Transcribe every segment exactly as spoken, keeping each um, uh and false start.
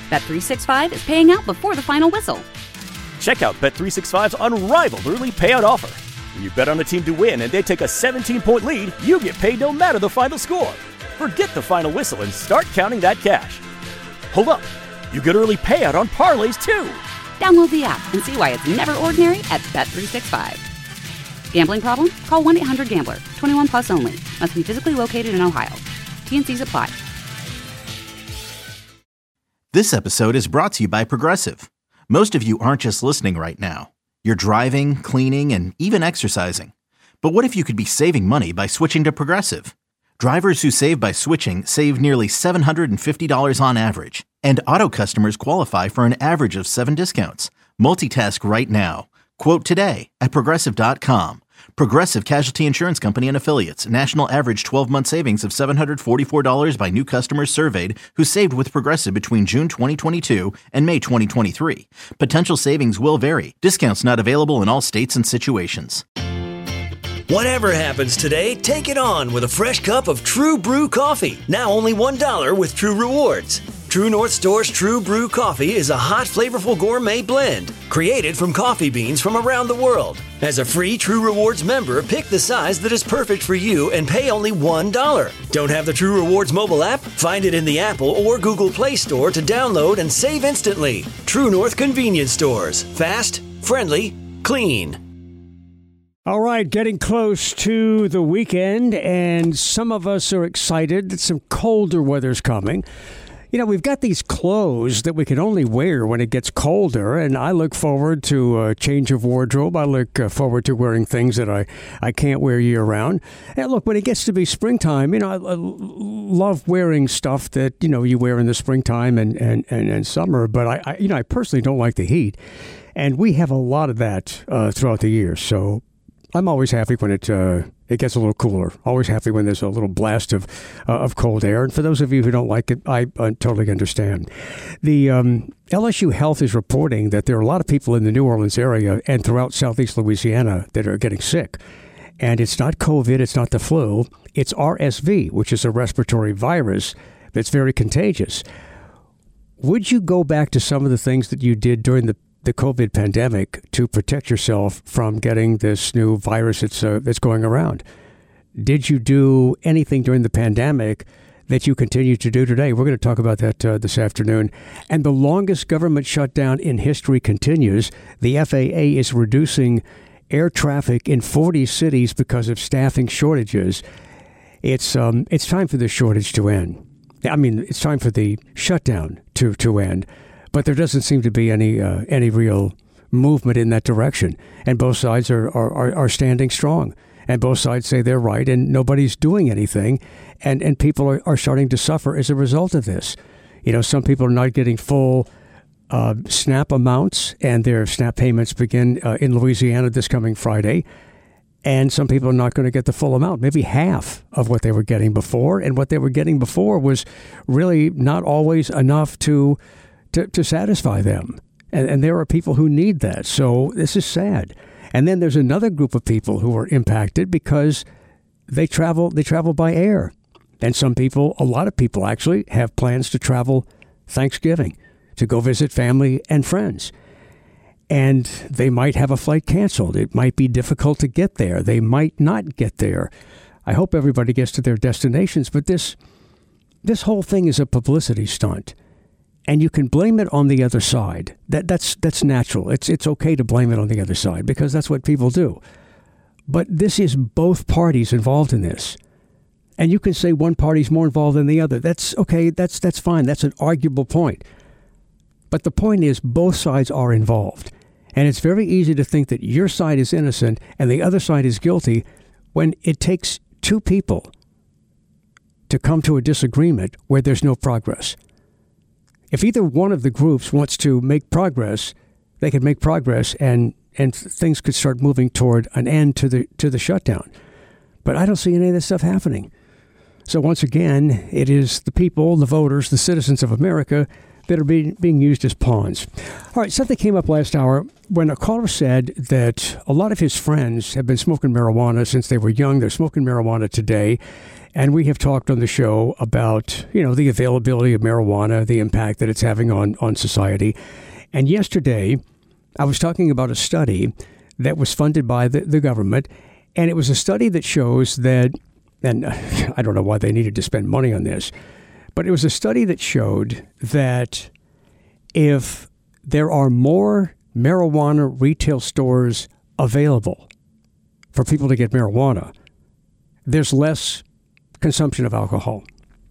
Bet three sixty-five is paying out before the final whistle. Check out Bet three sixty-five's unrivaled early payout offer. When you bet on a team to win and they take a seventeen-point lead, you get paid no matter the final score. Forget the final whistle and start counting that cash. Hold up. You get early payout on parlays, too. Download the app and see why it's never ordinary at Bet three sixty-five. Gambling problem? Call one eight hundred gambler. twenty-one plus only. Must be physically located in Ohio. T N Cs apply. This episode is brought to you by Progressive. Most of you aren't just listening right now. You're driving, cleaning, and even exercising. But what if you could be saving money by switching to Progressive? Drivers who save by switching save nearly seven hundred fifty dollars on average. And auto customers qualify for an average of seven discounts. Multitask right now. Quote today at Progressive dot com. Progressive Casualty Insurance Company and Affiliates. National average twelve-month savings of seven hundred forty-four dollars by new customers surveyed who saved with Progressive between June twenty twenty-two and May twenty twenty-three. Potential savings will vary. Discounts not available in all states and situations. Whatever happens today, take it on with a fresh cup of True Brew coffee. Now only one dollar with True Rewards. True North Store's True Brew coffee is a hot, flavorful gourmet blend created from coffee beans from around the world. As a free True Rewards member, pick the size that is perfect for you and pay only one dollar. Don't have the True Rewards mobile app? Find it in the Apple or Google Play Store to download and save instantly. True North Convenience Stores. Fast, friendly, clean. All right, getting close to the weekend, and some of us are excited that some colder weather's coming. You know, we've got these clothes that we can only wear when it gets colder, and I look forward to a change of wardrobe. I look uh, forward to wearing things that I, I can't wear year-round. And look, when it gets to be springtime, you know, I, I love wearing stuff that, you know, you wear in the springtime and, and, and, and summer, but I, I, you know, I personally don't like the heat. And we have a lot of that uh, throughout the year, so I'm always happy when it uh, it gets a little cooler. Always happy when there's a little blast of uh, of cold air. And for those of you who don't like it, I, I totally understand. The um, L S U Health is reporting that there are a lot of people in the New Orleans area and throughout southeast Louisiana that are getting sick. And it's not COVID, it's not the flu, it's R S V, which is a respiratory virus that's very contagious. Would you go back to some of the things that you did during the the COVID pandemic to protect yourself from getting this new virus that's, uh, that's going around? Did you do anything during the pandemic that you continue to do today? We're going to talk about that uh, this afternoon. And the longest government shutdown in history continues. The F A A is reducing air traffic in forty cities because of staffing shortages. It's um, it's time for the shortage to end. I mean, it's time for the shutdown to, to end. But there doesn't seem to be any uh, any real movement in that direction. And both sides are, are, are standing strong. And both sides say they're right, and nobody's doing anything. And, and people are, are starting to suffer as a result of this. You know, some people are not getting full uh, SNAP amounts, and their SNAP payments begin uh, in Louisiana this coming Friday. And some people are not going to get the full amount, maybe half of what they were getting before. And what they were getting before was really not always enough to To, to satisfy them. And, and there are people who need that. So this is sad. And then there's another group of people who are impacted because they travel they travel by air. And some people, a lot of people actually, have plans to travel Thanksgiving to go visit family and friends. And they might have a flight canceled. It might be difficult to get there. They might not get there. I hope everybody gets to their destinations. But this this whole thing is a publicity stunt. And you can blame it on the other side. That that's that's natural. It's it's okay to blame it on the other side because that's what people do. But this is both parties involved in this. And you can say one party's more involved than the other. That's okay. That's that's fine. That's an arguable point. But the point is both sides are involved. And it's very easy to think that your side is innocent and the other side is guilty when it takes two people to come to a disagreement where there's no progress. If either one of the groups wants to make progress, they could make progress and, and things could start moving toward an end to the to the shutdown. But I don't see any of this stuff happening. So once again, it is the people, the voters, the citizens of America that are being, being used as pawns. All right, something came up last hour when a caller said that a lot of his friends have been smoking marijuana since they were young. They're smoking marijuana today. And we have talked on the show about, you know, the availability of marijuana, the impact that it's having on, on society. And yesterday, I was talking about a study that was funded by the, the government. And it was a study that shows that, and I don't know why they needed to spend money on this, but it was a study that showed that if there are more marijuana retail stores available for people to get marijuana, there's less consumption of alcohol.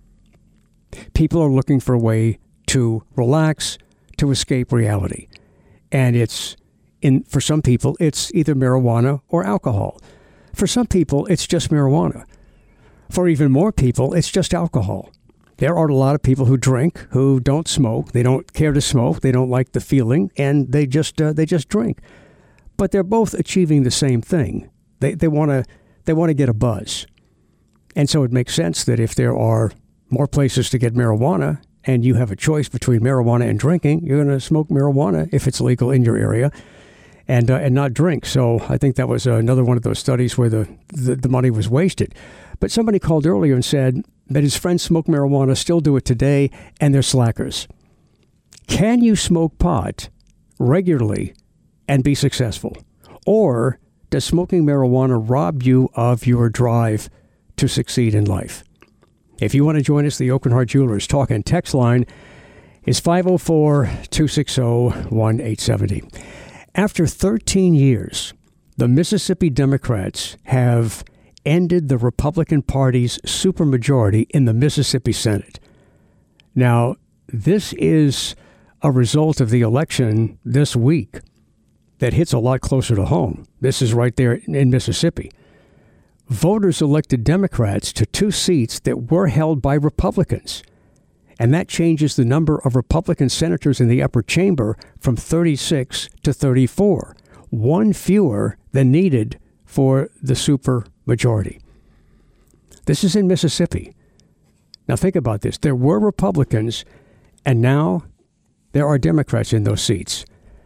People are looking for a way to relax, to escape reality. And it's, in for some people, it's either marijuana or alcohol. For some people, it's just marijuana. For even more people, it's just alcohol. There are a lot of people who drink, who don't smoke. They don't care to smoke. They don't like the feeling, and they just uh, they just drink. But they're both achieving the same thing. They they want to they want to get a buzz. And so it makes sense that if there are more places to get marijuana and you have a choice between marijuana and drinking, you're going to smoke marijuana if it's legal in your area and uh, and not drink. So I think that was another one of those studies where the, the, the money was wasted. But somebody called earlier and said that his friends smoke marijuana, still do it today, and they're slackers. Can you smoke pot regularly and be successful? Or does smoking marijuana rob you of your drive to succeed in life? If you want to join us, the Oakenhart Jewelers Talk and Text line is five oh four, two six oh, one eight seven oh. After thirteen years, the Mississippi Democrats have ended the Republican Party's supermajority in the Mississippi Senate. Now, this is a result of the election this week that hits a lot closer to home. This is right there in Mississippi. Voters elected Democrats to two seats that were held by Republicans. And that changes the number of Republican senators in the upper chamber from thirty-six to thirty-four, one fewer than needed for the super majority. This is in Mississippi. Now think about this. There were Republicans, and now there are Democrats in those seats.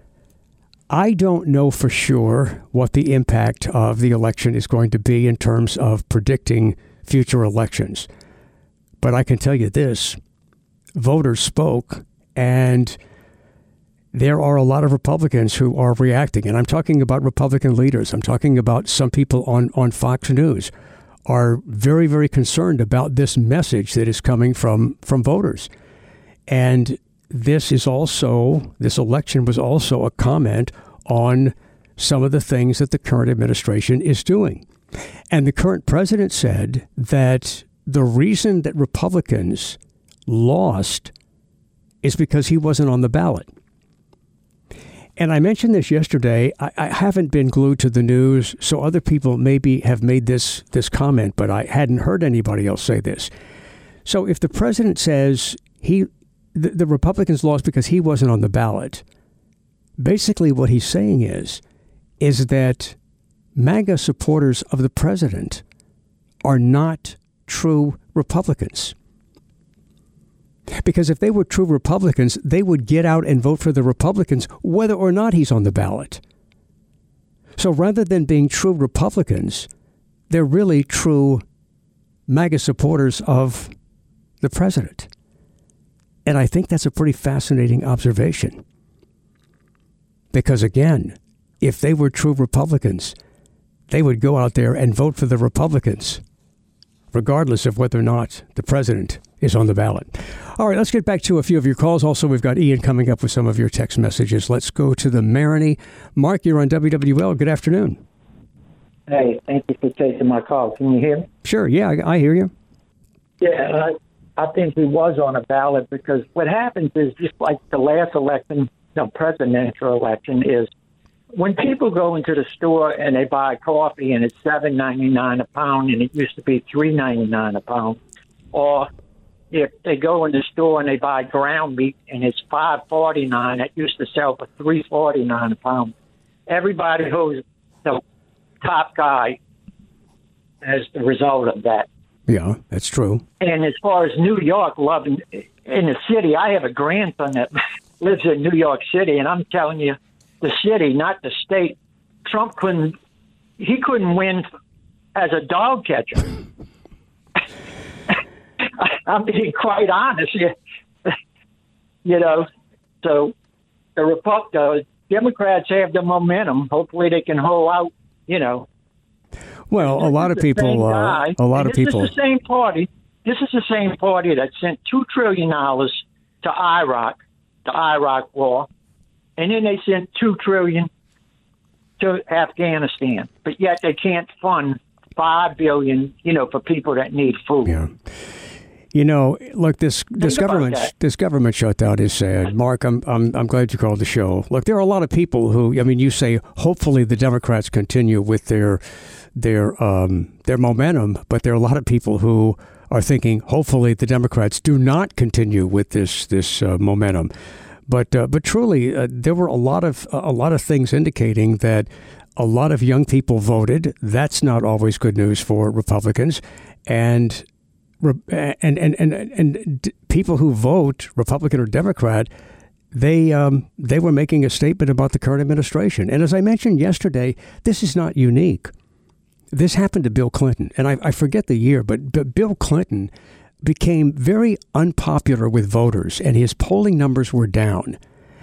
I don't know for sure what the impact of the election is going to be in terms of predicting future elections. But I can tell you this. Voters spoke, and there are a lot of Republicans who are reacting. And I'm talking about Republican leaders. I'm talking about some people on, on Fox News are very, very concerned about this message that is coming from, from voters. And this is also, this election was also a comment on some of the things that the current administration is doing. And the current president said that the reason that Republicans lost is because he wasn't on the ballot. And I mentioned this yesterday. I, I haven't been glued to the news, so other people maybe have made this this comment, but I hadn't heard anybody else say this. So if the president says he the, the Republicans lost because he wasn't on the ballot, basically what he's saying is, is that MAGA supporters of the president are not true Republicans. Because if they were true Republicans, they would get out and vote for the Republicans whether or not he's on the ballot. So rather than being true Republicans, they're really true MAGA supporters of the president. And I think that's a pretty fascinating observation. Because again, if they were true Republicans, they would go out there and vote for the Republicans, regardless of whether or not the president is on the ballot. All right, let's get back to a few of your calls. Also, we've got Ian coming up with some of your text messages. Let's go to the Marigny. Mark, you're on W W L. Good afternoon. Hey, thank you for taking my call. Can you hear me? Sure, yeah, I, I hear you. Yeah, I, I think he was on a ballot because what happens is just like the last election, the presidential election, is when people go into the store and they buy coffee and it's seven ninety-nine a pound and it used to be three ninety-nine a pound, or if they go in the store and they buy ground meat and it's five forty-nine, it used to sell for three forty-nine a pound. Everybody who's the top guy as the result of that. Yeah, that's true. And as far as New York, loving in the city, I have a grandson that lives in New York City, and I'm telling you, the city, not the state. Trump couldn't, he couldn't win as a dog catcher. I'm being quite honest. You know, so the Repu- the Democrats have the momentum. Hopefully, they can hold out. You know. Well, a lot of people. Uh, a lot of people. This is the same party. This is the same party that sent two trillion dollars to Iraq, the Iraq War, and then they sent two trillion to Afghanistan. But yet they can't fund five billion. You know, for people that need food. Yeah. You know, look, this this government this government shutdown is sad. Mark, I'm I'm I'm glad you called the show. Look, there are a lot of people who, I mean, you say hopefully the Democrats continue with their their um, their momentum, but there are a lot of people who are thinking hopefully the Democrats do not continue with this this uh, momentum. But uh, but truly, uh, there were a lot of a lot of things indicating that a lot of young people voted. That's not always good news for Republicans, and. And and and and people who vote Republican or Democrat, they um, they were making a statement about the current administration. And as I mentioned yesterday, this is not unique. This happened to Bill Clinton, and I, I forget the year, but, but Bill Clinton became very unpopular with voters, and his polling numbers were down.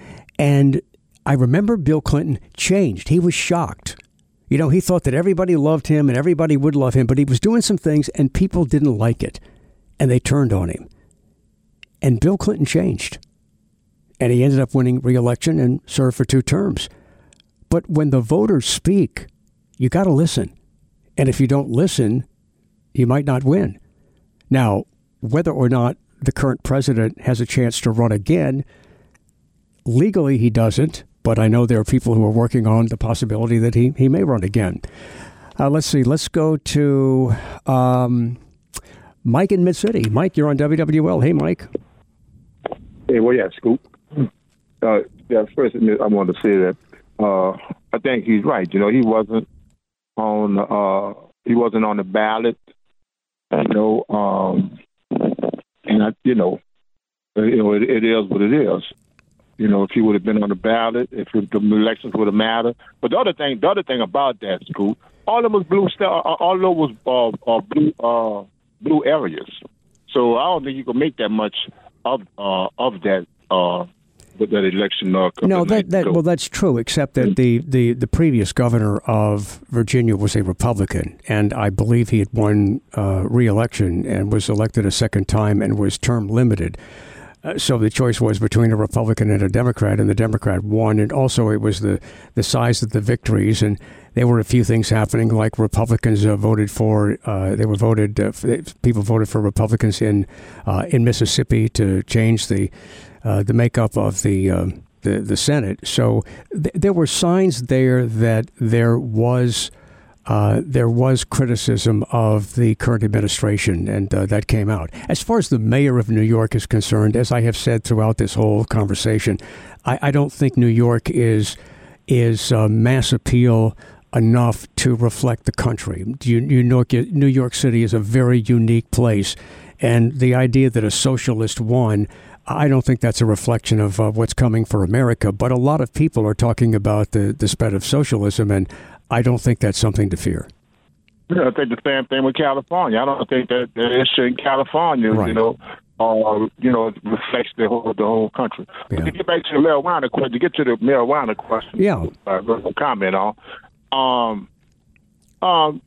And I remember Bill Clinton changed. He was shocked. You know, he thought that everybody loved him and everybody would love him, but he was doing some things and people didn't like it. And they turned on him. And Bill Clinton changed. And he ended up winning re-election and served for two terms. But when the voters speak, you got to listen. And if you don't listen, you might not win. Now, whether or not the current president has a chance to run again, legally he doesn't. But I know there are people who are working on the possibility that he, he may run again. Uh, let's see. Let's go to um, Mike in Mid-City. Mike, you're on W W L. Hey, Mike. Hey, well, yeah, Scoop. Uh, yeah, first, I wanted to say that uh, I think he's right. You know, he wasn't on uh, he wasn't on the ballot. You know, um, and I, you know, you know, it, it is what it is. You know, if he would have been on the ballot, if the elections would have mattered. But the other thing, the other thing about that, Scoop, all of them was blue star, all of them was uh, uh, blue uh, blue areas. So I don't think you can make that much of uh, of that uh, with that election. Uh, no, that, that well, that's true. Except that the, the, the previous governor of Virginia was a Republican, and I believe he had won uh, re-election and was elected a second time and was term limited. Uh, so the choice was between a Republican and a Democrat, and the Democrat won. And also it was the, the size of the victories. And there were a few things happening, like Republicans uh, voted for, uh, they were voted, uh, people voted for Republicans in uh, in Mississippi to change the uh, the makeup of the, uh, the, the Senate. So th- there were signs there that there was Uh, there was criticism of the current administration, and uh, that came out. As far as the mayor of New York is concerned, as I have said throughout this whole conversation, I, I don't think New York is is uh, mass appeal enough to reflect the country. You, you know, New York City is a very unique place, and the idea that a socialist won, I don't think that's a reflection of uh, what's coming for America. But a lot of people are talking about the, the spread of socialism, and I don't think that's something to fear. Yeah, I think the same thing with California. I don't think that the issue in California, right. you know, uh, you know, reflects the whole the whole country. Yeah. But to get back to the marijuana question, to get to the marijuana question, yeah, uh, comment on, um, um,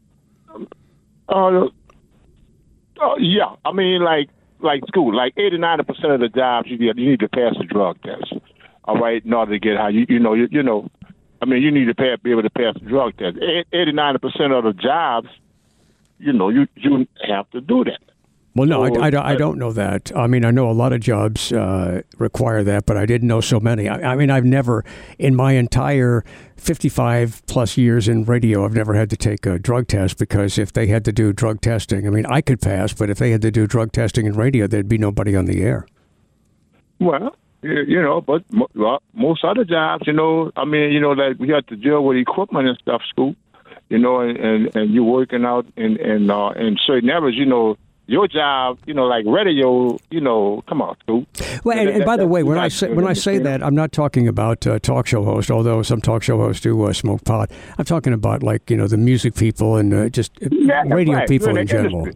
uh, uh, yeah, I mean, like like school, like eighty ninety percent of the jobs you get, you need to pass a drug test, all right, in order to get how you you know you, you know. I mean, you need to pay, be able to pass the drug test. eighty, ninety percent of the jobs, you know, you, you have to do that. Well, no, so, I, I, I don't know that. I mean, I know a lot of jobs uh, require that, but I didn't know so many. I, I mean, I've never, in my entire fifty-five plus years in radio, I've never had to take a drug test, because if they had to do drug testing, I mean, I could pass, but if they had to do drug testing in radio, there'd be nobody on the air. Well, you know, but well, most other jobs, you know, I mean, you know, that we have to deal with equipment and stuff, Scoop, you know, and, and, and you're working out in, in, uh, in certain areas, you know, your job, you know, like radio, you know, come on, Scoop. Well, and, and by the way, when I say when I say that, I'm not talking about uh, talk show hosts, although some talk show hosts do uh, smoke pot. I'm talking about, like, you know, the music people and uh, just yeah, radio right. people in in general. Industry.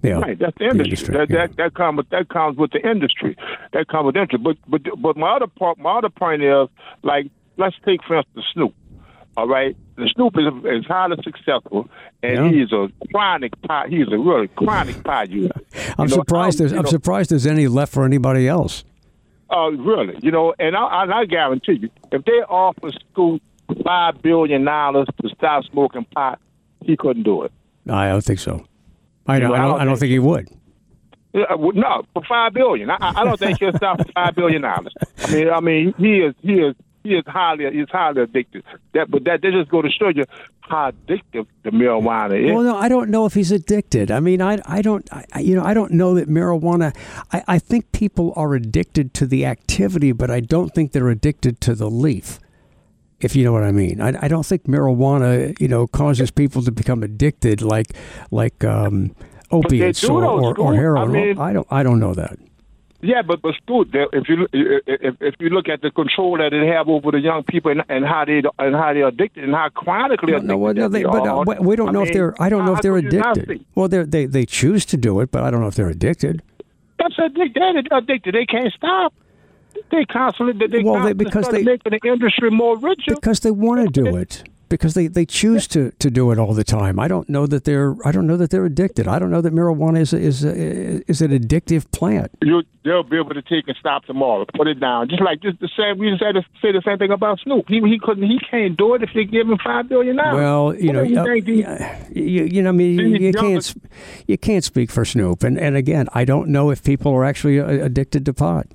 Yeah, right. That's the industry. industry, that, yeah. that that comes with that comes with the industry. That comes with industry. But but but my other part, my other point is, like, let's take for instance Snoop. All right, the Snoop is, is highly successful, and Yeah. he's a chronic pot. He's a really chronic pot user. I'm You know, surprised. I'm- There's, you I'm know, surprised there's any left for anybody else. Uh, really, you know, and I, and I guarantee you, if they offer Scoop five billion dollars to stop smoking pot, he couldn't do it. I don't think so. I don't. Well, I don't, I don't think he would. Yeah, well, no, for five billion, I, I don't think he'll stop for five billion dollars. I mean, I mean, he is, he is, he is highly, he's highly addicted. That, but that, that just go to show you how addictive the marijuana is. Well, no, I don't know if he's addicted. I mean, I, I don't, I, you know, I don't know that marijuana. I, I think people are addicted to the activity, but I don't think they're addicted to the leaf. If you know what I mean, I, I don't think marijuana, you know, causes people to become addicted like, like um, opiates do or, those, or, or Scoop. heroin. I mean- I don't, I don't know that. Yeah, but but Scoop, if you if if you look at the control that they have over the young people and, and how they and how they're addicted and how chronically No, addicted no, well, no, they they, but are. uh, we don't I know if mean, they're. I don't know how if they're could you not addicted. see? Well, they they they choose to do it, but I don't know if they're addicted. That's addicted. They're addicted. They can't stop. They constantly they, they Well, they- constantly because start they- making the industry more richer. Because they want to do it. Because they, they choose to, to do it all the time. I don't know that they're I don't know that they're addicted. I don't know that marijuana is a, is a, is an addictive plant. You, they'll be able to take and stop tomorrow, put it down. Just like just the same. We just had to say the same thing about Snoop. He he couldn't. He can't do it if they give him five billion dollars. Well, you know, you, uh, think he- yeah, you, you know, I mean, you, These you young- can't sp- you can't speak for Snoop. And and again, I don't know if people are actually uh, addicted to pot.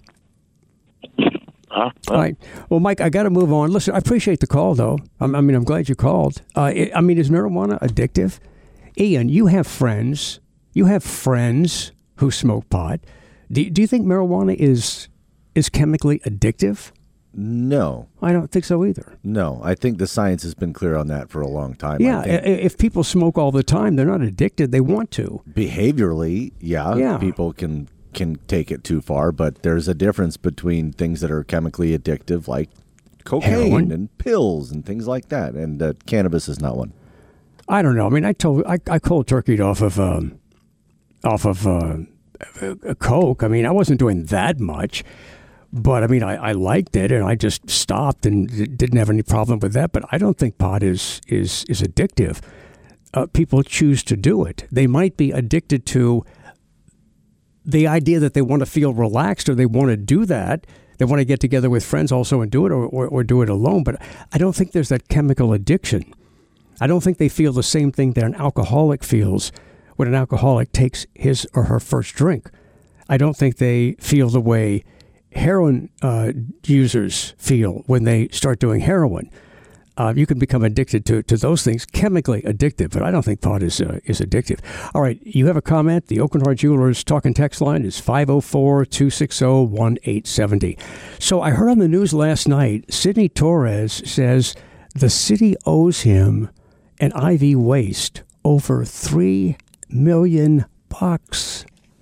Huh? All right. Well, Mike, I got to move on. Listen, I appreciate the call, though. I'm, I mean, I'm glad you called. Uh, I I mean, is marijuana addictive? Ian, you have friends. You have friends who smoke pot. Do, do you think marijuana is is chemically addictive? No, I don't think so either. no. I think the science has been clear on that for a long time. Yeah, I i- think if people smoke all the time, they're not addicted. They want to. behaviorally, yeah, Yeah. people can can take it too far, but there's a difference between things that are chemically addictive, like cocaine Heroin. and pills and things like that, and uh, cannabis is not one. I don't know. I mean, I told I, I cold turkeyed off of um, off of uh, a Coke. I mean, I wasn't doing that much, but I mean, I, I liked it, and I just stopped and d- didn't have any problem with that. But I don't think pot is is is addictive. Uh, people choose to do it. They might be addicted to the idea that they want to feel relaxed, or they want to do that. They want to get together with friends also and do it, or, or, or do it alone. But I don't think there's that chemical addiction. I don't think they feel the same thing that an alcoholic feels when an alcoholic takes his or her first drink. I don't think they feel the way heroin uh, users feel when they start doing heroin. Uh, you can become addicted to, to those things, chemically addictive, but I don't think pot is uh, is addictive. All right, you have a comment? The Oakenhart Jewelers talk and text line is five oh four, two six oh, one eight seven oh. So I heard on the news last night, Sidney Torres says the city owes him and I V Waste over three million bucks.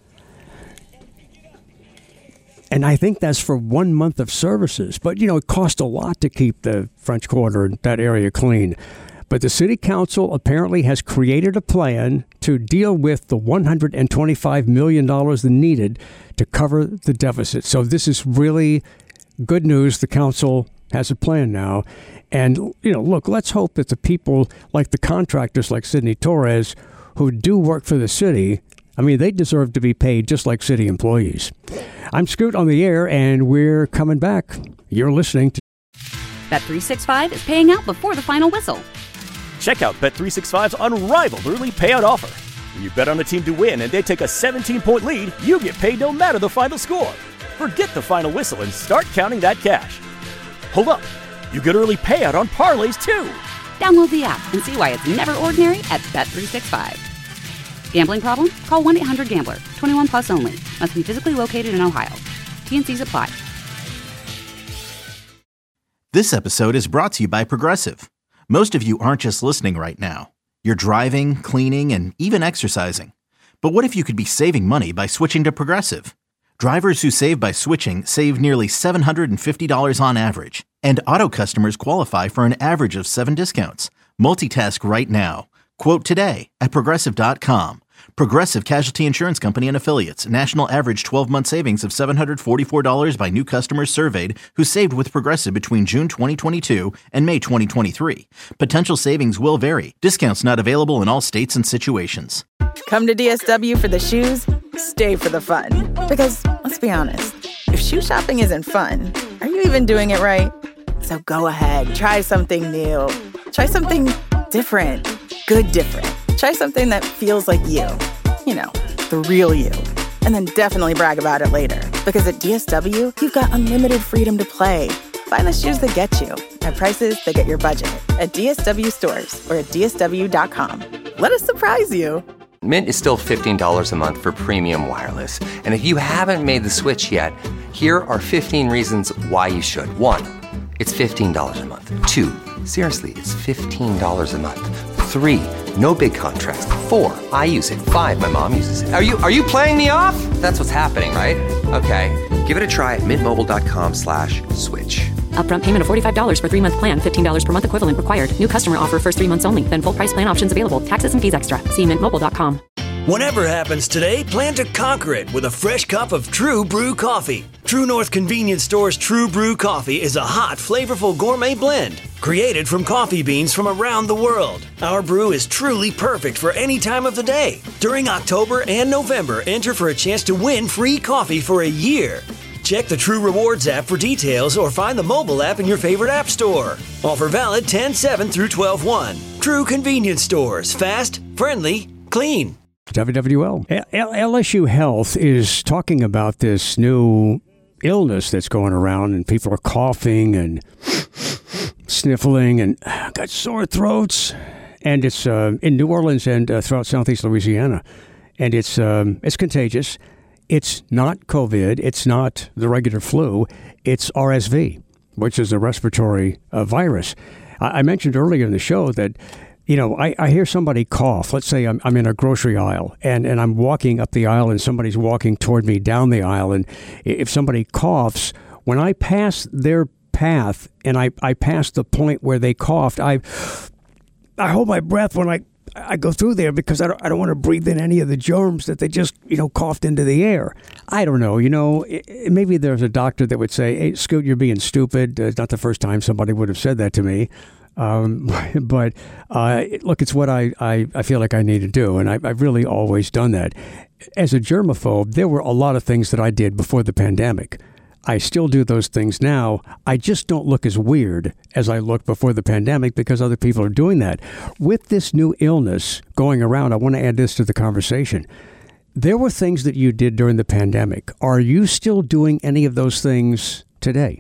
And I think that's for one month of services. But, you know, it cost a lot to keep the French Quarter and that area clean. But the city council apparently has created a plan to deal with the one hundred twenty-five million dollars needed to cover the deficit. So this is really good news. The council has a plan now. And, you know, look, let's hope that the people like the contractors like Sidney Torres who do work for the city, I mean, they deserve to be paid just like city employees. I'm Scoot on the air, and we're coming back. You're listening to Bet three sixty-five is paying out before the final whistle. Check out Bet three sixty-five's unrivaled early payout offer. When you bet on a team to win and they take a seventeen-point lead, you get paid no matter the final score. Forget the final whistle and start counting that cash. Hold up. You get early payout on parlays, too. Download the app and see why it's never ordinary at Bet three sixty-five. Gambling problem? Call one eight hundred gambler. twenty-one plus only. Must be physically located in Ohio. T N Cs apply. This episode is brought to you by Progressive. Most of you aren't just listening right now. You're driving, cleaning, and even exercising. But what if you could be saving money by switching to Progressive? Drivers who save by switching save nearly seven hundred fifty dollars on average. And auto customers qualify for an average of seven discounts. Multitask right now. Quote today at Progressive dot com. Progressive Casualty Insurance Company and Affiliates. National average twelve-month savings of seven hundred forty-four dollars by new customers surveyed who saved with Progressive between June twenty twenty-two and May twenty twenty-three. Potential savings will vary. Discounts not available in all states and situations. Come to D S W for the shoes, stay for the fun. Because, let's be honest, if shoe shopping isn't fun, are you even doing it right? So go ahead, try something new. Try something different. Good different. Try something that feels like you. You know, the real you. And then definitely brag about it later. Because at D S W, you've got unlimited freedom to play. Find the shoes that get you at prices that get your budget at D S W stores or at D S W dot com. Let us surprise you. Mint is still fifteen dollars a month for premium wireless. And if you haven't made the switch yet, here are fifteen reasons why you should. One, it's fifteen dollars a month. Two, seriously, it's fifteen dollars a month. Three, no big contracts. Four, I use it. Five, my mom uses it. Are you are you playing me off? That's what's happening, right? Okay, give it a try at mintmobile.com slash switch. Upfront payment of forty-five dollars for three-month plan, fifteen dollars per month equivalent required. New customer offer first three months only. Then full price plan options available. Taxes and fees extra. See mint mobile dot com. Whatever happens today, plan to conquer it with a fresh cup of True Brew coffee. True North Convenience Store's True Brew coffee is a hot, flavorful gourmet blend created from coffee beans from around the world. Our brew is truly perfect for any time of the day. During October and November, enter for a chance to win free coffee for a year. Check the True Rewards app for details or find the mobile app in your favorite app store. Offer valid ten seven through twelve one. True Convenience Stores. Fast, friendly, clean. W W L. L- L S U Health is talking about this new illness that's going around, and people are coughing and sniffling and got sore throats. And it's uh, in New Orleans and uh, throughout southeast Louisiana. And it's um, it's contagious. It's not COVID. It's not the regular flu. It's R S V, which is a respiratory uh, virus. I-, I mentioned earlier in the show that, you know, I, I hear somebody cough. Let's say I'm, I'm in a grocery aisle and, and I'm walking up the aisle and somebody's walking toward me down the aisle. And if somebody coughs, when I pass their path and I, I pass the point where they coughed, I I hold my breath when I, I go through there because I don't, I don't want to breathe in any of the germs that they just, you know, coughed into the air. I don't know. You know, it, maybe there's a doctor that would say, hey, Scoot, you're being stupid. Uh, it's not the first time somebody would have said that to me. Um, but uh, look, it's what I, I, I feel like I need to do, and I, I've really always done that. As a germaphobe, there were a lot of things that I did before the pandemic. I still do those things now. I just don't look as weird as I looked before the pandemic because other people are doing that. With this new illness going around, I want to add this to the conversation. There were things that you did during the pandemic. Are you still doing any of those things today?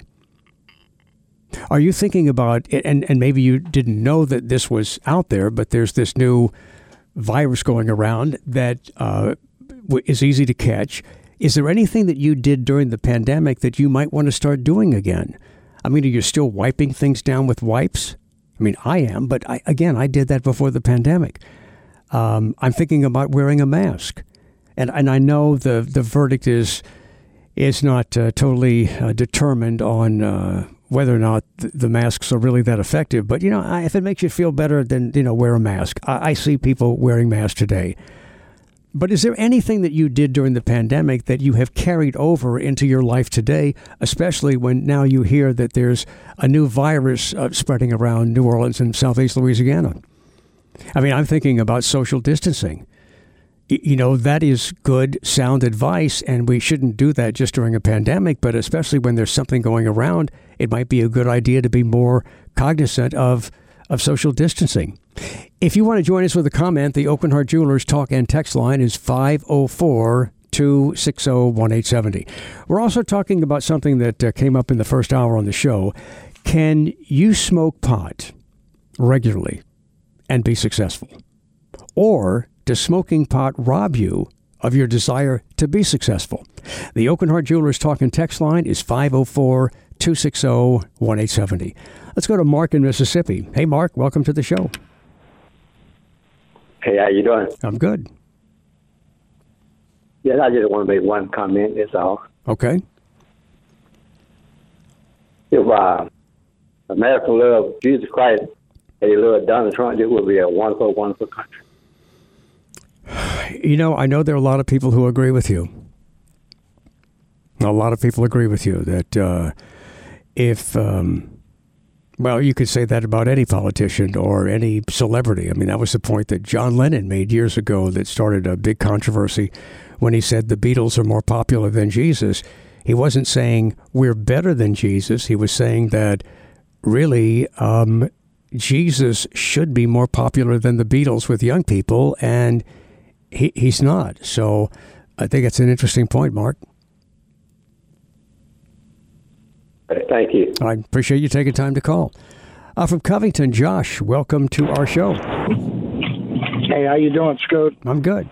Are you thinking about it? And, and maybe you didn't know that this was out there, but there's this new virus going around that uh, is easy to catch. Is there anything that you did during the pandemic that you might want to start doing again? I mean, are you still wiping things down with wipes? I mean, I am, but I, again, I did that before the pandemic. Um, I'm thinking about wearing a mask. And and I know the, the verdict is is not uh, totally uh, determined on uh, whether or not th- the masks are really that effective. But, you know, I, if it makes you feel better, then, you know, wear a mask. I, I see people wearing masks today. But is there anything that you did during the pandemic that you have carried over into your life today, especially when now you hear that there's a new virus uh, spreading around New Orleans and southeast Louisiana? I mean, I'm thinking about social distancing. Y- you know, that is good, sound advice, and we shouldn't do that just during a pandemic, but especially when there's something going around, it might be a good idea to be more cognizant of, of social distancing. If you want to join us with a comment, the Aucoin Hart Jewelers talk and text line is five oh four, two six oh, one eight seven oh. We're also talking about something that uh, came up in the first hour on the show. Can you smoke pot regularly and be successful? Or does smoking pot rob you of your desire to be successful? The Aucoin Hart Jewelers talk and text line is five oh four, two six oh, one eight seven oh. Let's go to Mark in Mississippi. Hey, Mark, welcome to the show. Hey, how you doing? I'm good. Yeah, I just want to make one comment, that's all. Okay. If uh, America loved Jesus Christ and they loved Donald Trump, it would be a wonderful, wonderful country. you know, I know there are a lot of people who agree with you. A lot of people agree with you that uh, if, um, well, you could say that about any politician or any celebrity. I mean, that was the point that John Lennon made years ago that started a big controversy when he said the Beatles are more popular than Jesus. He wasn't saying we're better than Jesus. He was saying that really um, Jesus should be more popular than the Beatles with young people, and he, he's not. So I think it's an interesting point, Mark. Thank you. I appreciate you taking time to call. Uh, from Covington, Josh, welcome to our show. Hey, how you doing, Scoot? I'm good.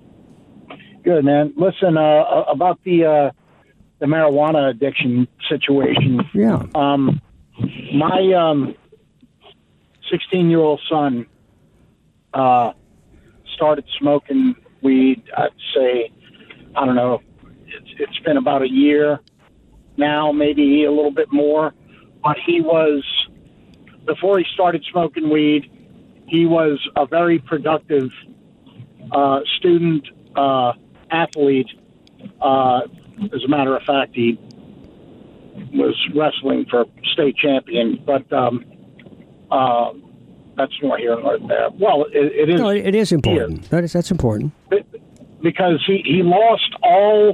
Good, man. Listen, uh, about the uh, the marijuana addiction situation. Yeah. Um, my um, sixteen-year-old son uh, started smoking weed. I'd say, I don't know, it's, it's been about a year now, maybe a little bit more. But he was, before he started smoking weed, he was a very productive uh, student, uh, athlete. Uh, as a matter of fact, he was wrestling for state champion. But um, uh, that's nor here nor there. Well, it, it is. No, it is important. That is, that's important. Because he, he lost all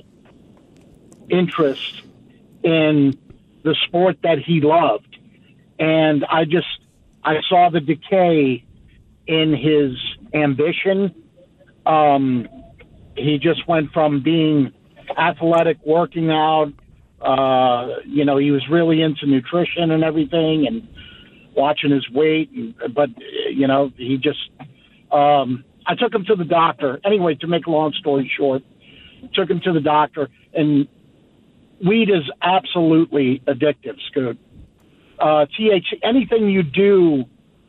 interest in the sport that he loved. And I just, I saw the decay in his ambition. Um, he just went from being athletic, working out, uh, you know, he was really into nutrition and everything and watching his weight. And, but, you know, he just, um, I took him to the doctor. Anyway, to make a long story short, took him to the doctor, and weed is absolutely addictive, Scoot. Uh, T H C, anything you do,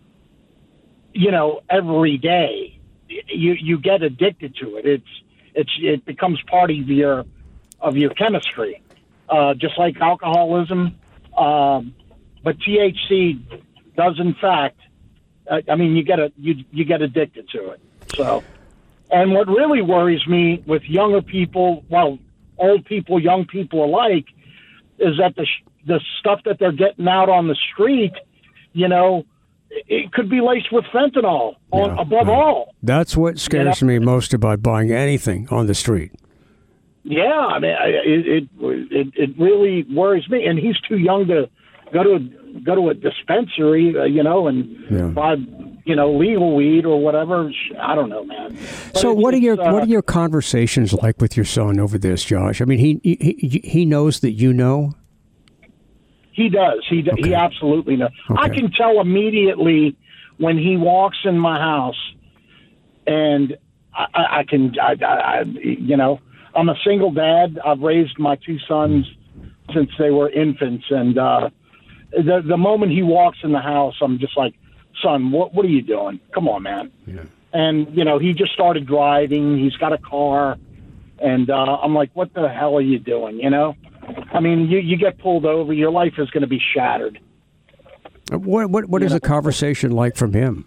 you know, every day, you you get addicted to it. It's it's it becomes part of your of your chemistry, uh, just like alcoholism. Um, but T H C does, in fact, uh, I mean, you get a you you get addicted to it. So, and what really worries me with younger people, well, old people, young people alike, is that the sh- the stuff that they're getting out on the street, you know, it could be laced with fentanyl. On, Yeah, above yeah. all, That's what scares You know? me most about buying anything on the street. yeah, I mean, I- it it it, it really worries me. And he's too young to go to a, go to a dispensary, uh, you know, and Yeah. buy, you know, legal weed or whatever. I don't know, man. But So it's- what are your it's, uh, what are your conversations like with your son over this, Josh? I mean, he he he knows that you know. He does. He he absolutely knows. I can tell immediately when he walks in my house, and I, I, I can, I, I, I, you know, I'm a single dad. I've raised my two sons since they were infants, and uh, the the moment he walks in the house, I'm just like, son, what what are you doing? Come on, man. Yeah. And you know, he just started driving. He's got a car, and uh, I'm like, what the hell are you doing? You know. I mean, you, you get pulled over, your life is going to be shattered. What what what is the conversation like from him?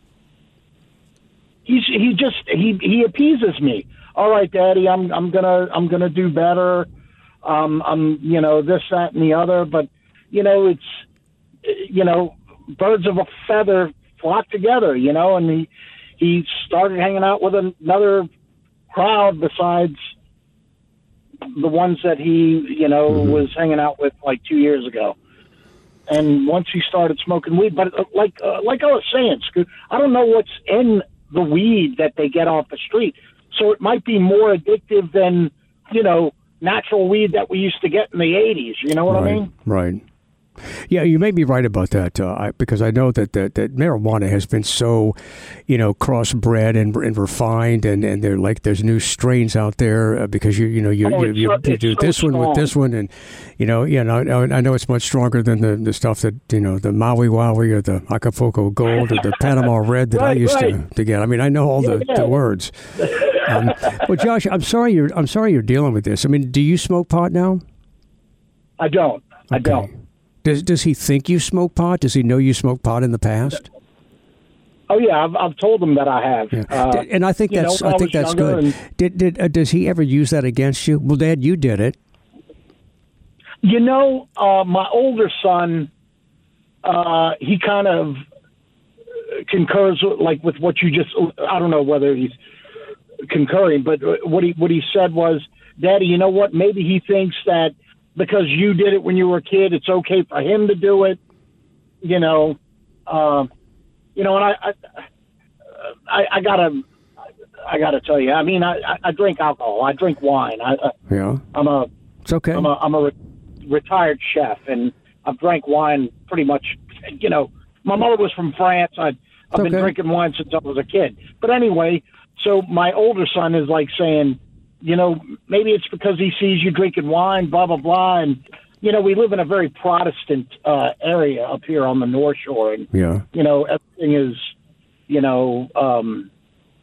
He's he just he he appeases me. All right, Daddy, I'm I'm gonna I'm gonna do better. Um, I'm you know this that and the other, but you know it's you know birds of a feather flock together. You know, and he he started hanging out with another crowd besides the ones that he, you know, mm-hmm. was hanging out with like two years ago. And once he started smoking weed, but uh, like uh, like I was saying, Scoot, I don't know what's in the weed that they get off the street. So it might be more addictive than, you know, natural weed that we used to get in the eighties. You know what right, I mean? Right. Yeah, you may be right about that, uh, I, because I know that, that that marijuana has been so, you know, crossbred and, and refined, and, and they're like there's new strains out there uh, because you you know you Oh, you, you, so- you do it's so this one with strong. this one, and you know yeah, no, I know it's much stronger than the, the stuff that you know the Maui Wowie or the Acapulco Gold or the Panama Red that I Right, used right. to, to get. I mean, I know all the, Yeah. the words. Um, well, Josh, I'm sorry you're I'm sorry you're dealing with this. I mean, do you smoke pot now? I don't. I don't. Does does he think you smoke pot? Does he know you smoked pot in the past? Oh yeah, I've, I've told him that I have. Yeah. Uh, and I think you that's know, when I think was that's younger good. and- Did did uh, does he ever use that against you? Well, Dad, you did it. You know, uh, my older son, uh, he kind of concurs with, like with what you just. I don't know whether he's concurring, but what he what he said was, "Daddy, you know what? Maybe he thinks that because you did it when you were a kid, it's okay for him to do it." You know, uh, you know, and I, I, I, I gotta, I gotta tell you. I mean, I, I drink alcohol. I drink wine. I, Yeah. I'm a. It's okay. I'm a. I'm a re- retired chef, and I've drank wine pretty much. You know, my mother was from France. I, I've been Okay. drinking wine since I was a kid. But anyway, so my older son is like saying, you know, maybe it's because he sees you drinking wine, blah blah blah, and you know, we live in a very Protestant uh, area up here on the North Shore, and Yeah. you know, everything is, you know, um,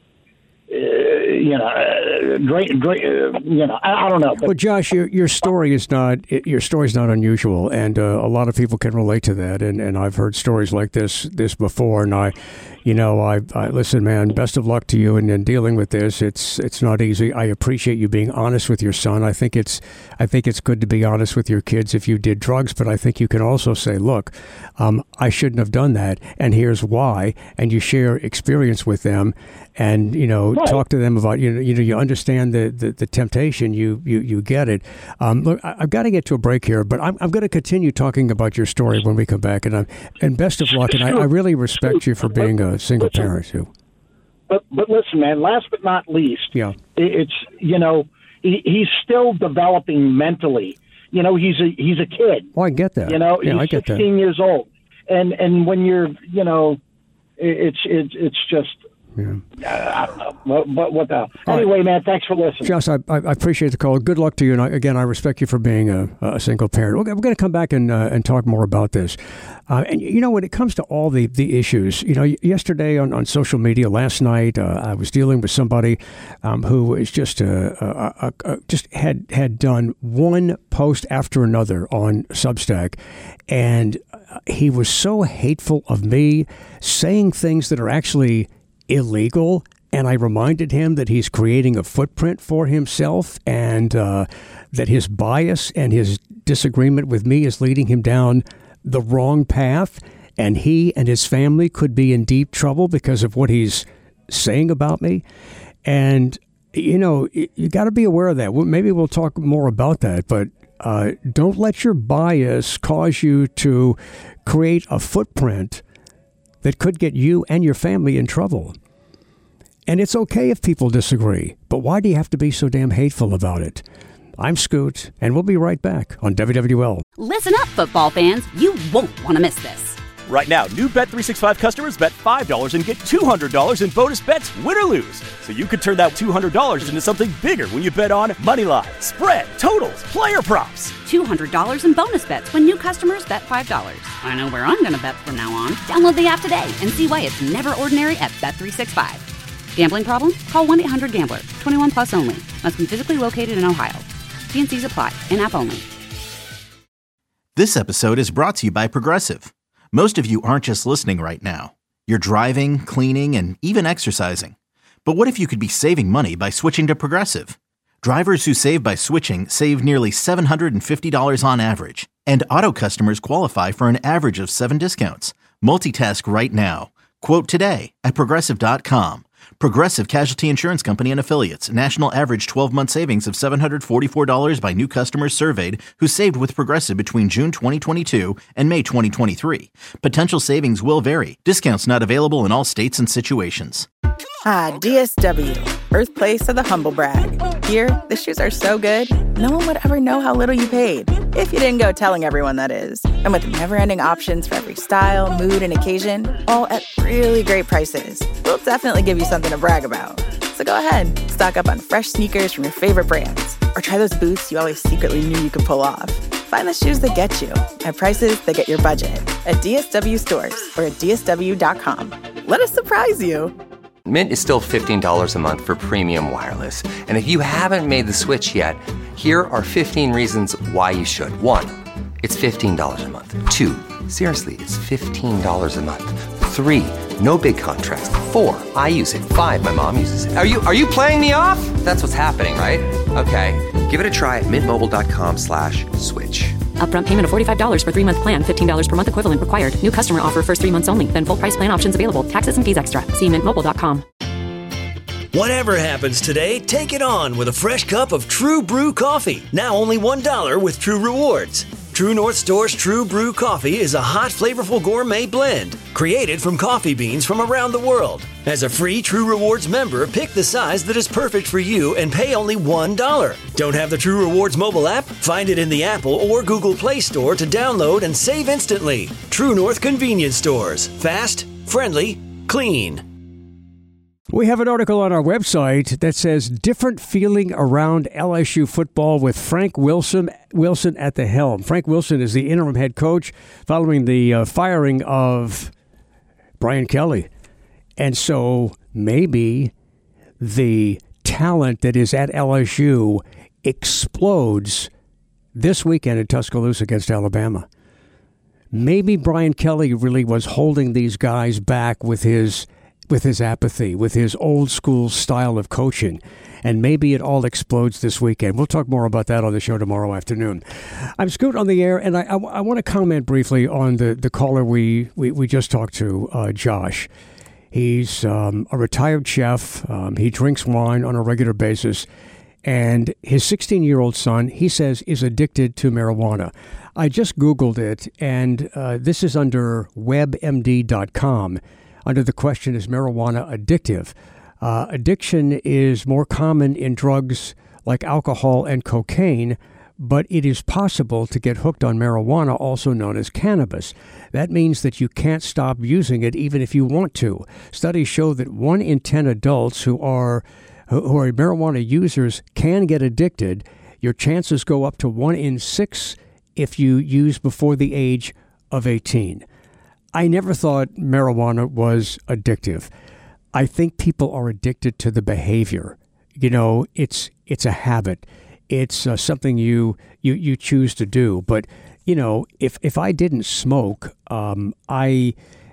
uh, you know, uh, drink, drink, uh, you know, I, I don't know. But, Well, Josh, your your story is not it, your story is not unusual, and uh, a lot of people can relate to that. And, and I've heard stories like this this before. And I, you know, I, I listen, man. Best of luck to you in, in dealing with this. It's it's not easy. I appreciate you being honest with your son. I think it's I think it's good to be honest with your kids if you did drugs. But I think you can also say, look, um, I shouldn't have done that, and here's why. And you share experience with them, and you know, Right. talk to them about you know you know you understand the the, the temptation. You you you get it. Um, look, I, I've got to get to a break here, but I'm I'm going to continue talking about your story when we come back. And I'm, and best of luck. And I, I really respect you for being a single parent too. but but listen, man. Last but not least, Yeah. it, it's you know, he, he's still developing mentally. You know, he's a he's a kid. Oh, I get that. You know, yeah, he's I get that. sixteen years old, and and when you're, you know, it, it's it's it's just. Yeah. Uh, I don't know. What, what, what the hell? Anyway, man, thanks for listening. Josh, I, I I appreciate the call. Good luck to you. And I, again, I respect you for being a, a single parent. We're, we're going to come back and uh, and talk more about this. Uh, and, you know, when it comes to all the, the issues, you know, yesterday on, on social media, last night, uh, I was dealing with somebody um, who is just, uh, uh, uh, uh, just had, had done one post after another on Substack. And he was so hateful of me, saying things that are actually illegal, and I reminded him that he's creating a footprint for himself, and uh, that his bias and his disagreement with me is leading him down the wrong path, and he and his family could be in deep trouble because of what he's saying about me. And you know, you got to be aware of that. Well, maybe we'll talk more about that, but uh, don't let your bias cause you to create a footprint that could get you and your family in trouble. And it's okay if people disagree, but why do you have to be so damn hateful about it? I'm Scoot, and we'll be right back on W W L. Listen up, football fans. You won't want to miss this. Right now, new Bet three sixty-five customers bet five dollars and get two hundred dollars in bonus bets, win or lose. So you could turn that two hundred dollars into something bigger when you bet on money line, spread, totals, player props. two hundred dollars in bonus bets when new customers bet five dollars. I know where I'm going to bet from now on. Download the app today and see why it's never ordinary at Bet three sixty-five. Gambling problem? Call one eight hundred gambler. twenty-one plus only. Must be physically located in Ohio. T and C's apply. In-app only. This episode is brought to you by Progressive. Most of you aren't just listening right now. You're driving, cleaning, and even exercising. But what if you could be saving money by switching to Progressive? Drivers who save by switching save nearly seven hundred fifty dollars on average. And auto customers qualify for an average of seven discounts. Multitask right now. Quote today at Progressive dot com. Progressive Casualty Insurance Company and Affiliates. National average twelve-month savings of seven hundred forty-four dollars by new customers surveyed who saved with Progressive between June twenty twenty-two and May twenty twenty-three. Potential savings will vary. Discounts not available in all states and situations. Ah, D S W, birthplace of the humble brag. Here, the shoes are so good, no one would ever know how little you paid. If you didn't go telling everyone, that is. And with never-ending options for every style, mood, and occasion, all at really great prices, we'll definitely give you something to brag about. So go ahead, stock up on fresh sneakers from your favorite brands, or try those boots you always secretly knew you could pull off. Find the shoes that get you at prices that get your budget at D S W stores or at D S W dot com. Let us surprise you. Mint is still fifteen dollars a month for premium wireless. And if you haven't made the switch yet, here are fifteen reasons why you should. One, it's fifteen dollars a month. Two, seriously, it's fifteen dollars a month. Three, no big contrast. Four, I use it. Five, my mom uses it. Are you are you playing me off? That's what's happening, right? Okay, give it a try at mintmobile.com slash switch. Upfront payment of forty-five dollars for three-month plan, fifteen dollars per month equivalent required. New customer offer first three months only. Then full price plan options available. Taxes and fees extra. See mint mobile dot com. Whatever happens today, take it on with a fresh cup of True Brew coffee. Now only one dollar with True Rewards. True North Store's True Brew coffee is a hot, flavorful gourmet blend created from coffee beans from around the world. As a free True Rewards member, pick the size that is perfect for you and pay only one dollar. Don't have the True Rewards mobile app? Find it in the Apple or Google Play Store to download and save instantly. True North Convenience Stores. Fast, friendly, clean. We have an article on our website that says different feeling around L S U football with Frank Wilson Wilson at the helm. Frank Wilson is the interim head coach following the uh, firing of Brian Kelly. And so maybe the talent that is at L S U explodes this weekend in Tuscaloosa against Alabama. Maybe Brian Kelly really was holding these guys back with his with his apathy, with his old school style of coaching. And maybe it all explodes this weekend. We'll talk more about that on the show tomorrow afternoon. I'm Scoot on the air, and I, I, I want to comment briefly on the, the caller we, we, we just talked to, uh, Josh. He's um, a retired chef. Um, he drinks wine on a regular basis. And his sixteen-year-old son, he says, is addicted to marijuana. I just Googled it, and uh, this is under web M D dot com. Under the question, is marijuana addictive? Uh, addiction is more common in drugs like alcohol and cocaine, but it is possible to get hooked on marijuana, also known as cannabis. That means that you can't stop using it even if you want to. Studies show that one in ten adults who are who are marijuana users can get addicted. Your chances go up to one in six if you use before the age of eighteen. I never thought marijuana was addictive. I think people are addicted to the behavior. You know, it's it's a habit. It's uh, something you, you you choose to do. But, you know, if if I didn't smoke, um, I,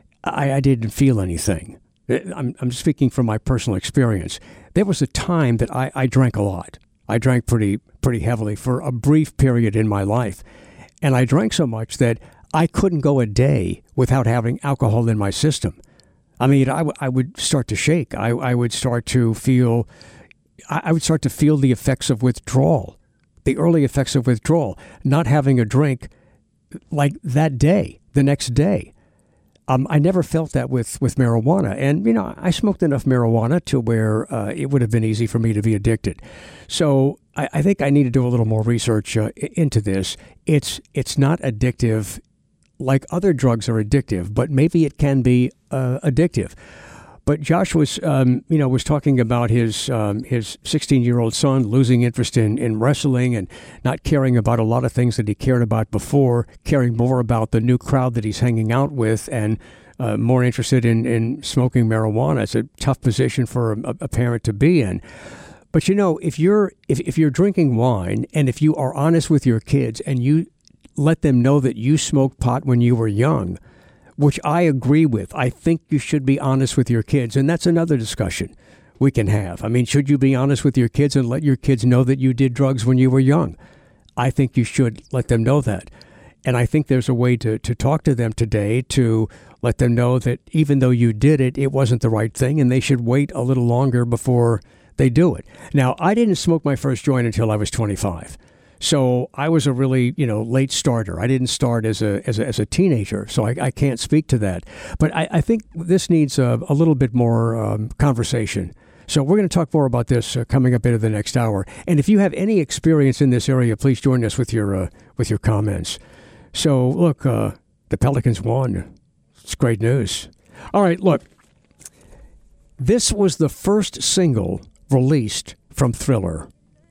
I I didn't feel anything. I'm I'm speaking from my personal experience. There was a time that I, I drank a lot. I drank pretty pretty heavily for a brief period in my life. And I drank so much that I couldn't go a day without having alcohol in my system. I mean, I, w- I would start to shake. I, I would start to feel, I, I would start to feel the effects of withdrawal, the early effects of withdrawal, not having a drink like that day, the next day. Um, I never felt that with, with marijuana. And, you know, I smoked enough marijuana to where uh, it would have been easy for me to be addicted. So I, I think I need to do a little more research uh, into this. It's it's not addictive like other drugs are addictive, but maybe it can be uh, addictive. But Josh was, um, you know, was talking about his um, his sixteen-year-old son losing interest in, in wrestling and not caring about a lot of things that he cared about before, caring more about the new crowd that he's hanging out with, and uh, more interested in, in smoking marijuana. It's a tough position for a, a parent to be in. But, you know, if you're if, if you're drinking wine and if you are honest with your kids and you let them know that you smoked pot when you were young, which I agree with. I think you should be honest with your kids, and that's another discussion we can have. I mean, should you be honest with your kids and let your kids know that you did drugs when you were young? I think you should let them know that. And I think there's a way to, to talk to them today to let them know that even though you did it, it wasn't the right thing, and they should wait a little longer before they do it. Now, I didn't smoke my first joint until I was twenty-five. So I was a really, you know, late starter. I didn't start as a as a, as a teenager, so I, I can't speak to that. But I, I think this needs a, a little bit more um, conversation. So we're going to talk more about this uh, coming up into the next hour. And if you have any experience in this area, please join us with your uh, with your comments. So look, uh, the Pelicans won. It's great news. All right, look. This was the first single released from Thriller.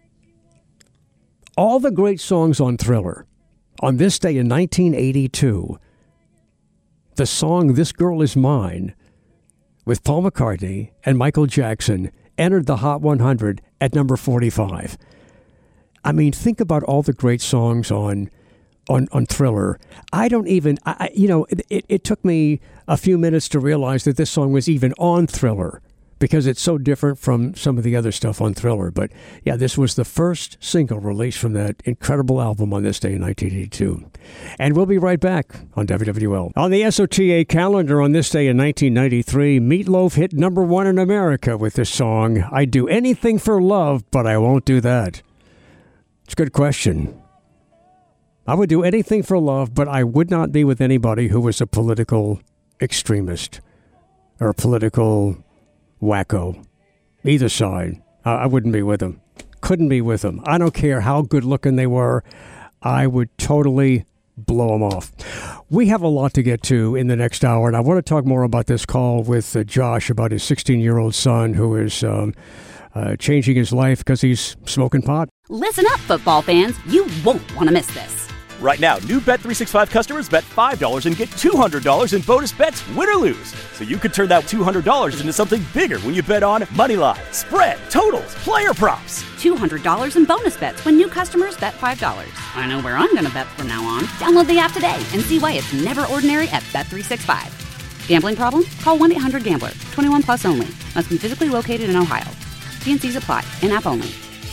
All the great songs on Thriller. On this day in nineteen eighty-two, the song This Girl Is Mine with Paul McCartney and Michael Jackson entered the Hot one hundred at number forty-five. I mean, think about all the great songs on on, on Thriller. I don't even, I, you know, it, it took me a few minutes to realize that this song was even on Thriller because it's so different from some of the other stuff on Thriller. But yeah, this was the first single released from that incredible album on this day in nineteen eighty-two. And we'll be right back on W W L. On the S O T A calendar on this day in nineteen ninety-three, Meatloaf hit number one in America with this song, I'd Do Anything for Love, But I Won't Do That. It's a good question. I would do anything for love, but I would not be with anybody who was a political extremist or a political wacko. Either side. I, I wouldn't be with them. Couldn't be with them. I don't care how good looking they were. I would totally blow them off. We have a lot to get to in the next hour, and I want to talk more about this call with uh, Josh about his sixteen-year-old son who is um, uh, changing his life because he's smoking pot. Listen up, football fans. You won't want to miss this. Right now, new Bet three sixty-five customers bet five dollars and get two hundred dollars in bonus bets, win or lose. So you could turn that two hundred dollars into something bigger when you bet on money line, spread, totals, player props. two hundred dollars in bonus bets when new customers bet five dollars. I know where I'm going to bet from now on. Download the app today and see why it's never ordinary at Bet three sixty-five. Gambling problem? Call one eight hundred gambler. twenty-one plus only. Must be physically located in Ohio. T and C's apply. In-app only.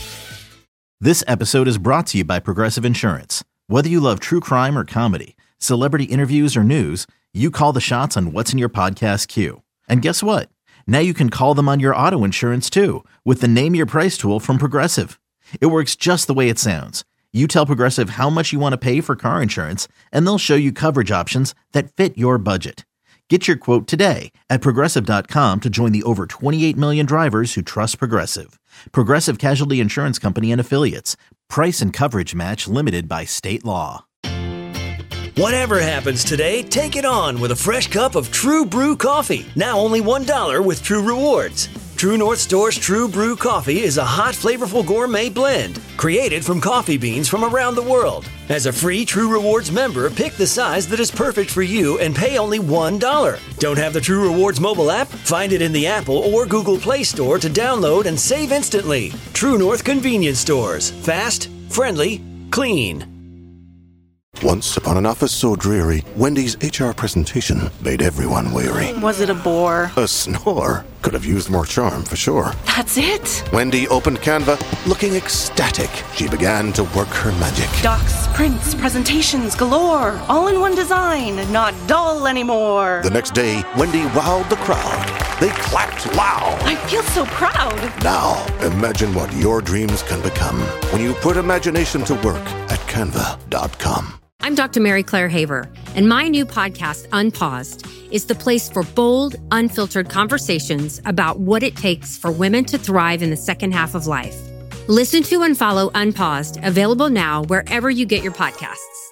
This episode is brought to you by Progressive Insurance. Whether you love true crime or comedy, celebrity interviews or news, you call the shots on what's in your podcast queue. And guess what? Now you can call them on your auto insurance too with the Name Your Price tool from Progressive. It works just the way it sounds. You tell Progressive how much you want to pay for car insurance, and they'll show you coverage options that fit your budget. Get your quote today at Progressive dot com to join the over twenty-eight million drivers who trust Progressive. Progressive Casualty Insurance Company and Affiliates. Price and coverage match limited by state law. Whatever happens today, take it on with a fresh cup of True Brew coffee. Now only one dollar with True Rewards. True North Store's True Brew coffee is a hot, flavorful gourmet blend created from coffee beans from around the world. As a free True Rewards member, pick the size that is perfect for you and pay only one dollar. Don't have the True Rewards mobile app? Find it in the Apple or Google Play Store to download and save instantly. True North Convenience Stores. Fast, friendly, clean. Once upon an office so dreary, Wendy's H R presentation made everyone weary. Was it a bore? A snore. Could have used more charm for sure. That's it? Wendy opened Canva, looking ecstatic. She began to work her magic. Docs, prints, presentations galore. All in one design, not dull anymore. The next day, Wendy wowed the crowd. They clapped loud. I feel so proud. Now, imagine what your dreams can become when you put imagination to work at canva dot com. I'm Doctor Mary Claire Haver, and my new podcast, Unpaused, is the place for bold, unfiltered conversations about what it takes for women to thrive in the second half of life. Listen to and follow Unpaused, available now wherever you get your podcasts.